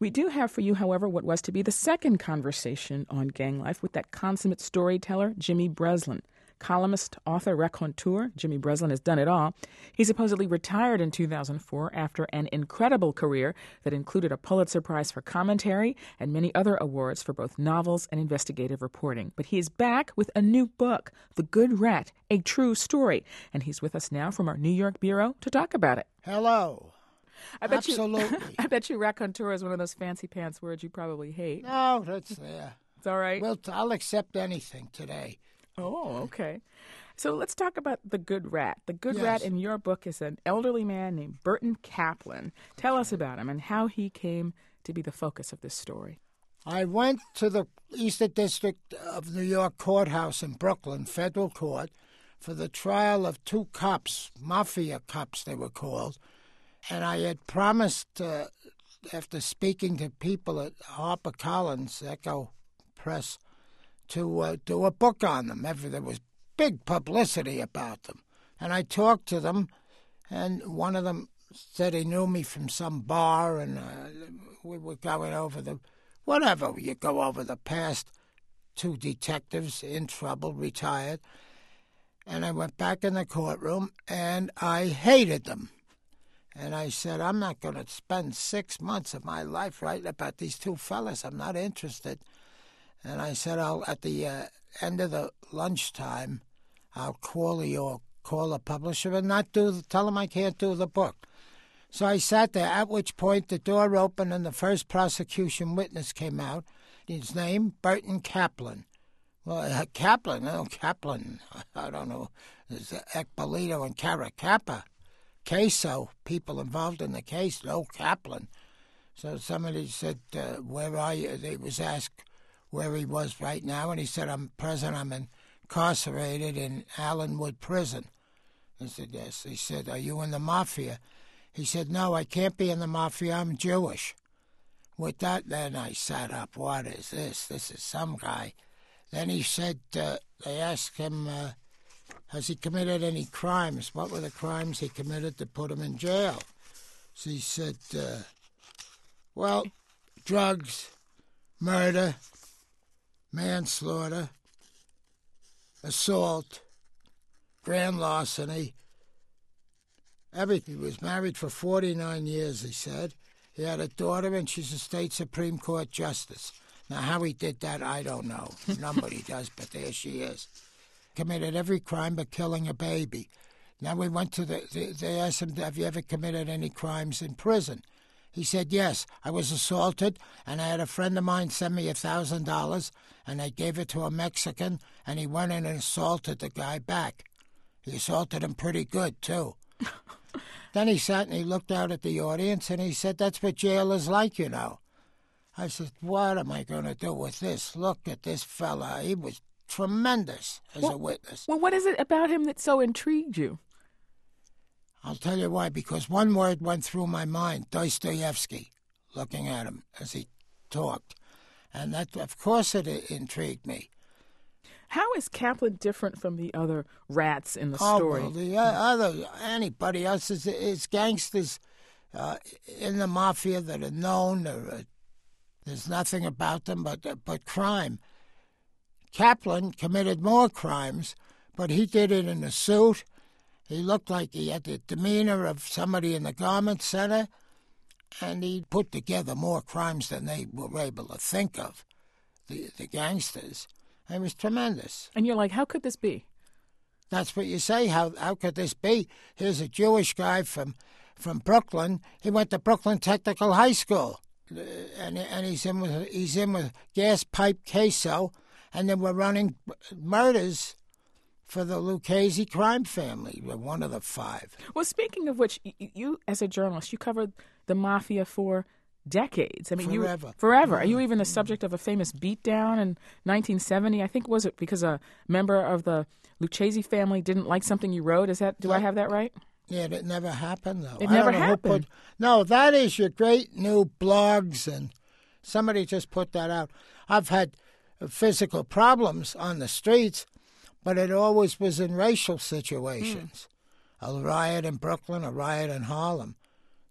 We do have for you, however, what was to be the second conversation on gang life with that consummate storyteller, Jimmy Breslin. Columnist, author, raconteur, Jimmy Breslin has done it all. He supposedly retired in 2004 after an incredible career that included a Pulitzer Prize for commentary and many other awards for both novels and investigative reporting. But he is back with a new book, The Good Rat, a true story. And he's with us now from our New York bureau to talk about it. Hello. Absolutely. I bet you raconteur is one of those fancy pants words you probably hate. No, that's there. It's all right. Well, I'll accept anything today. Oh, okay. So let's talk about The Good Rat. The Good Rat in your book is an elderly man named Burton Kaplan. Tell us about him and how he came to be the focus of this story. I went to the Eastern District of New York Courthouse in Brooklyn, federal court, for the trial of two cops, mafia cops they were called. And I had promised, after speaking to people at HarperCollins, Echo Press, to do a book on them. There was big publicity about them. And I talked to them, and one of them said he knew me from some bar, and we were going over you go over the past. Two detectives in trouble, retired. And I went back in the courtroom, and I hated them. And I said, I'm not going to spend 6 months of my life writing about these two fellas. I'm not interested. And I said, at the end of the lunchtime, I'll call a publisher and tell them I can't do the book. So I sat there, at which point the door opened and the first prosecution witness came out. His name, Burton Kaplan. Well, Kaplan, I don't know. There's Ekbolito and Caracappa. Queso, people involved in the case, no Kaplan. So somebody said, where are you? They was asked where he was right now, and he said, I'm incarcerated in Allenwood Prison. I said, yes. He said, are you in the mafia? He said, no, I can't be in the mafia, I'm Jewish. With that, then I sat up, what is this? This is some guy. Then he said, they asked him, has he committed any crimes? What were the crimes he committed to put him in jail? So he said, drugs, murder, manslaughter, assault, grand larceny, everything. He was married for 49 years, he said. He had a daughter, and she's a state Supreme Court justice. Now, how he did that, I don't know. Nobody does, but there she is. Committed every crime but killing a baby. Now we went to they asked him, have you ever committed any crimes in prison? He said, yes, I was assaulted, and I had a friend of mine send me $1,000, and I gave it to a Mexican, and he went in and assaulted the guy back. He assaulted him pretty good, too. Then he sat and he looked out at the audience, and he said, that's what jail is like, you know. I said, what am I going to do with this? Look at this fella. He was tremendous as a witness. Well, what is it about him that so intrigued you? I'll tell you why, because one word went through my mind, Dostoevsky, looking at him as he talked. And that, of course, it intrigued me. How is Kaplan different from the other rats in the story? Well, anybody else is gangsters in the mafia that are known. There's nothing about them but crime. Kaplan committed more crimes, but he did it in a suit. He looked like he had the demeanor of somebody in the garment center, and he put together more crimes than they were able to think of, the gangsters. It was tremendous. And you're like, how could this be? That's what you say. How could this be? Here's a Jewish guy from Brooklyn. He went to Brooklyn Technical High School, and he's in with gas pipe queso, and they were running murders for the Lucchese crime family, one of the five. Well, speaking of which, you as a journalist, you covered the mafia for decades. I mean, forever. Are you even the subject of a famous beatdown in 1970? I think, was it because a member of the Lucchese family didn't like something you wrote? Do I have that right? Yeah, that never happened, though. It never happened. No, that is your great new blogs, and somebody just put that out. I've had physical problems on the streets, but it always was in racial situations. A riot in Brooklyn, a riot in Harlem.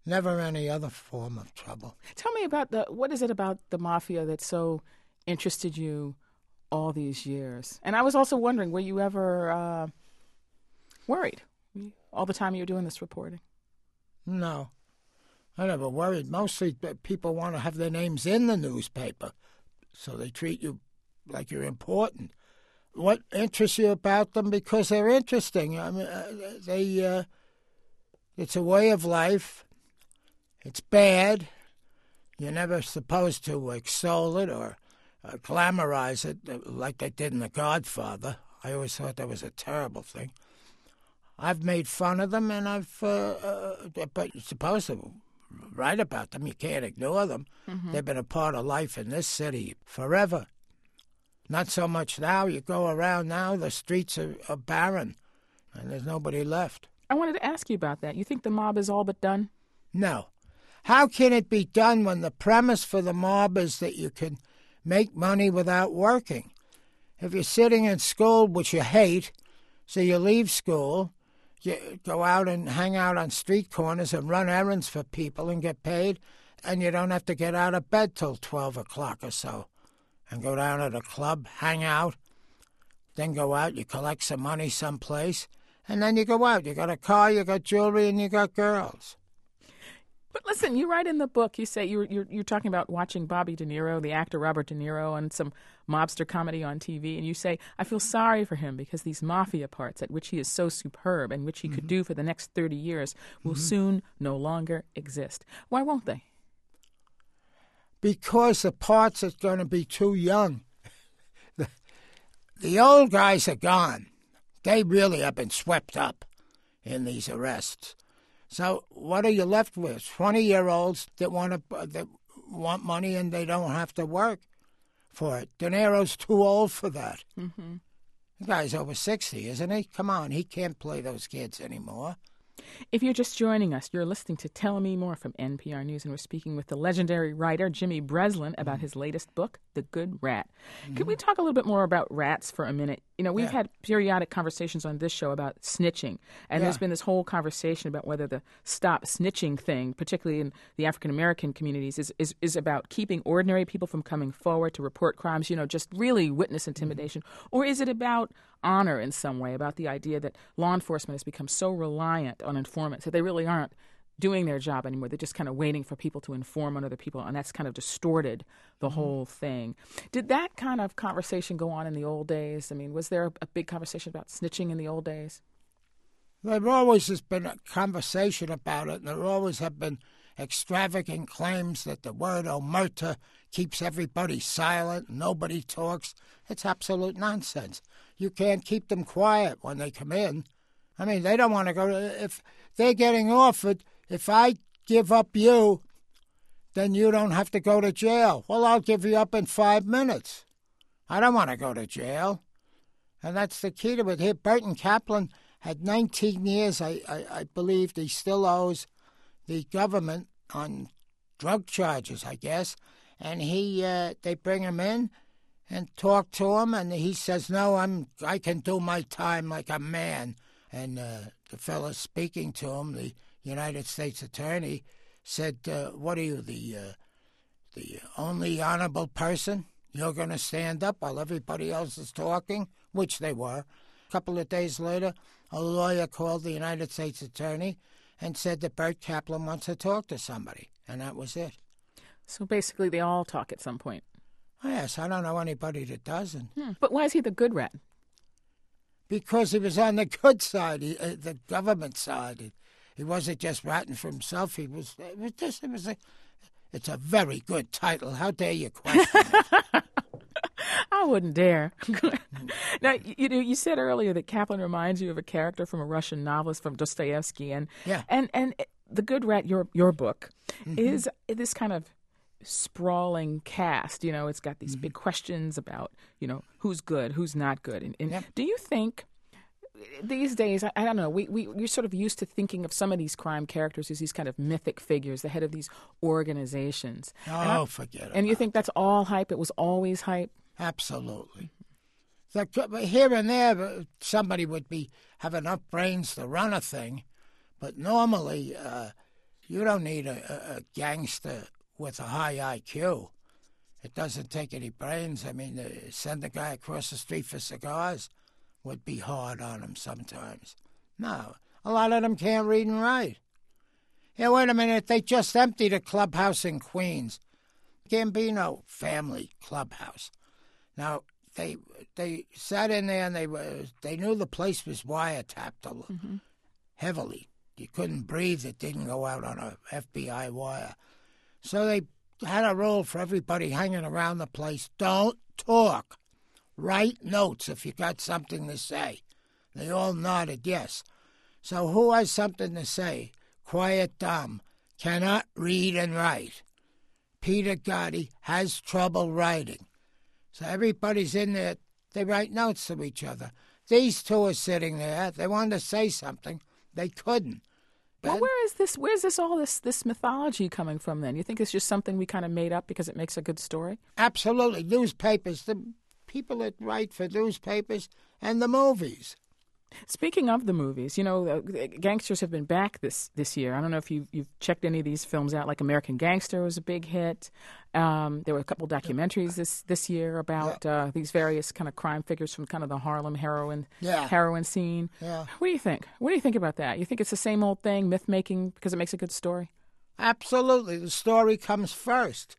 Never any other form of trouble. Tell me about what is it about the mafia that so interested you all these years? And I was also wondering, were you ever worried all the time you were doing this reporting? No, I never worried. Mostly people want to have their names in the newspaper, so they treat you like you're important. What interests you about them? Because they're interesting. I mean, it's a way of life. It's bad. You're never supposed to extol it or glamorize it like they did in The Godfather. I always thought that was a terrible thing. I've made fun of them, and but you're supposed to write about them. You can't ignore them. Mm-hmm. They've been a part of life in this city forever. Not so much now. You go around now, the streets are barren, and there's nobody left. I wanted to ask you about that. You think the mob is all but done? No. How can it be done when the premise for the mob is that you can make money without working? If you're sitting in school, which you hate, so you leave school, you go out and hang out on street corners and run errands for people and get paid, and you don't have to get out of bed till 12 o'clock or so, and go down to the club, hang out, then go out, you collect some money someplace, and then you go out. You got a car, you got jewelry, and you got girls. But listen, you write in the book, you say you're talking about watching Bobby De Niro, the actor Robert De Niro, on some mobster comedy on TV, and you say, I feel sorry for him because these mafia parts at which he is so superb and which he could do for the next 30 years will soon no longer exist. Why won't they? Because the parts are going to be too young. The old guys are gone. They really have been swept up in these arrests. So what are you left with? 20-year-olds that want money and they don't have to work for it. De Niro's too old for that. Mm-hmm. The guy's over 60, isn't he? Come on, he can't play those kids anymore. If you're just joining us, you're listening to Tell Me More from NPR News, and we're speaking with the legendary writer Jimmy Breslin about his latest book, The Good Rat. Could we talk a little bit more about rats for a minute? You know, we've had periodic conversations on this show about snitching, and there's been this whole conversation about whether the stop snitching thing, particularly in the African-American communities, is about keeping ordinary people from coming forward to report crimes, you know, just really witness intimidation, or is it about honor in some way, about the idea that law enforcement has become so reliant on informants that they really aren't doing their job anymore. They're just kind of waiting for people to inform on other people, and that's kind of distorted the whole thing. Did that kind of conversation go on in the old days? I mean, was there a big conversation about snitching in the old days? There always has been a conversation about it, and there always have been extravagant claims that the word omerta keeps everybody silent, nobody talks. It's absolute nonsense. You can't keep them quiet when they come in. I mean, they don't want to go. If they're getting offered, if I give up you, then you don't have to go to jail. Well, I'll give you up in 5 minutes. I don't want to go to jail. And that's the key to it. Here, Burton Kaplan had 19 years, I believe he still owes the government on drug charges, I guess. And they bring him in and talk to him, and he says, no, I can do my time like a man. And the fellow speaking to him, the United States attorney, said, what are you, the only honorable person? You're going to stand up while everybody else is talking? Which they were. A couple of days later, a lawyer called the United States attorney and said that Burt Kaplan wants to talk to somebody, and that was it. So basically they all talk at some point. Yes, I don't know anybody that doesn't. But why is he the good rat? Because he was on the good side, the government side. He wasn't just ratting for himself. It's a very good title. How dare you question it? I wouldn't dare. Now, you said earlier that Kaplan reminds you of a character from a Russian novelist, from Dostoevsky, and The Good Rat, your book, is this kind of sprawling cast. You know, it's got these big questions about, you know, who's good, who's not good. And do you think these days, I don't know, you're sort of used to thinking of some of these crime characters as these kind of mythic figures, the head of these organizations. Oh, forget it. And you think that's all hype? It was always hype? Absolutely. Here and there, somebody would have enough brains to run a thing, but normally you don't need a gangster with a high IQ. It doesn't take any brains. I mean, send a guy across the street for cigars would be hard on him sometimes. No, a lot of them can't read and write. Yeah, wait a minute. They just emptied a clubhouse in Queens, Gambino family clubhouse. Now, they sat in there and they knew the place was wiretapped heavily. You couldn't breathe. It didn't go out on a FBI wire. So they had a rule for everybody hanging around the place. Don't talk. Write notes if you got something to say. They all nodded yes. So who has something to say? Quiet Dom cannot read and write. Peter Gotti has trouble writing. So everybody's in there. They write notes to each other. These two are sitting there. They wanted to say something. They couldn't. Well, where's all this mythology coming from then? You think it's just something we kind of made up because it makes a good story? Absolutely. Newspapers, the people that write for newspapers and the movies. Speaking of the movies, gangsters have been back this year. I don't know if you've checked any of these films out. Like American Gangster was a big hit. There were a couple documentaries this year about these various kind of crime figures from kind of the Harlem heroin scene. Yeah. What do you think? What do you think about that? You think it's the same old thing, myth making, because it makes a good story? Absolutely. The story comes first.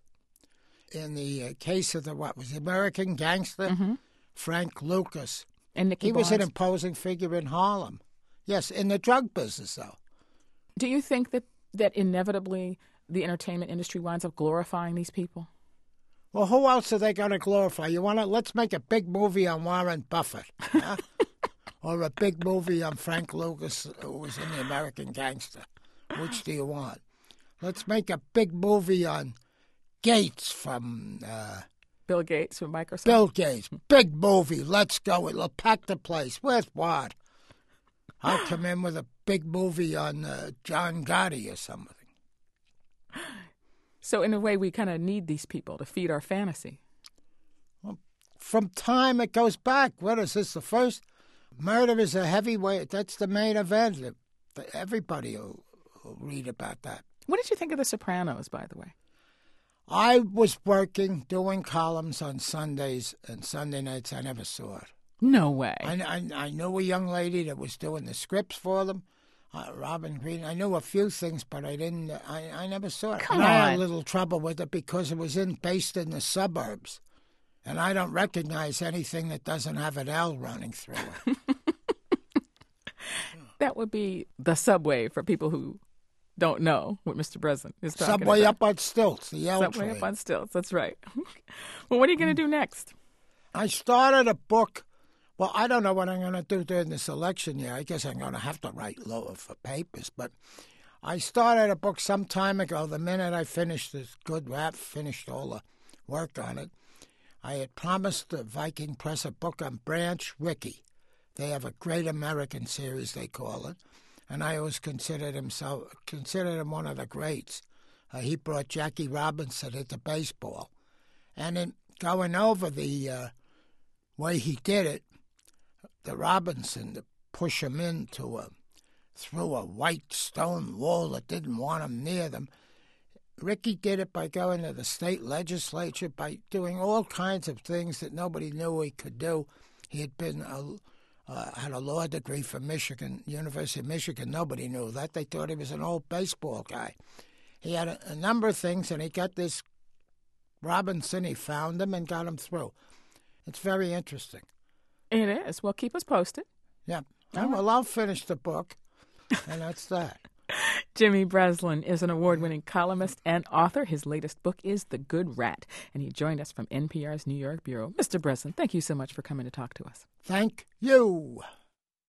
In the case of the American Gangster, Frank Lucas. And Nicky was Barnes. an imposing figure in Harlem. Yes, in the drug business, though. Do you think that inevitably the entertainment industry winds up glorifying these people? Well, who else are they going to glorify? Let's make a big movie on Warren Buffett. Yeah? Or a big movie on Frank Lucas, who was in the American Gangster. Which do you want? Let's make a big movie on Gates from... Bill Gates from Microsoft. Bill Gates. Big movie. Let's go. It'll pack the place. With what? I'll come in with a big movie on John Gotti or something. So in a way, we kind of need these people to feed our fantasy. Well, from time it goes back. What is this? The first murder is a heavyweight. That's the main event. Everybody will read about that. What did you think of The Sopranos, by the way? I was working, doing columns on Sundays, and Sunday nights I never saw it. No way. I knew a young lady that was doing the scripts for them, Robin Green. I knew a few things, but I didn't. I never saw it. Come I had on. a little trouble with it because it was based in the suburbs, and I don't recognize anything that doesn't have an L running through it. That would be the subway for people who don't know what Mr. Breslin is talking Subway about. up on stilts, the L Subway train. up on stilts, that's right. Well, what are you going to do next? I started a book. Well, I don't know what I'm going to do during this election year. I guess I'm going to have to write lower for papers. But I started a book some time ago. The minute I finished this good rap, finished all the work on it, I had promised the Viking Press a book on Branch Rickey. They have a Great American series, they call it. And I always considered him one of the greats. He brought Jackie Robinson into baseball. And in going over the way he did it, the Robinson, to push him through a white stone wall that didn't want him near them, Rickey did it by going to the state legislature, by doing all kinds of things that nobody knew he could do. He had been had a law degree from Michigan, University of Michigan. Nobody knew that. They thought he was an old baseball guy. He had a number of things, and he got this Robinson. He found him and got him through. It's very interesting. It is. Well, keep us posted. Yeah. All Well, I'll finish the book, and that's that. Jimmy Breslin is an award-winning columnist and author. His latest book is The Good Rat, and he joined us from NPR's New York bureau. Mr. Breslin, thank you so much for coming to talk to us. Thank you.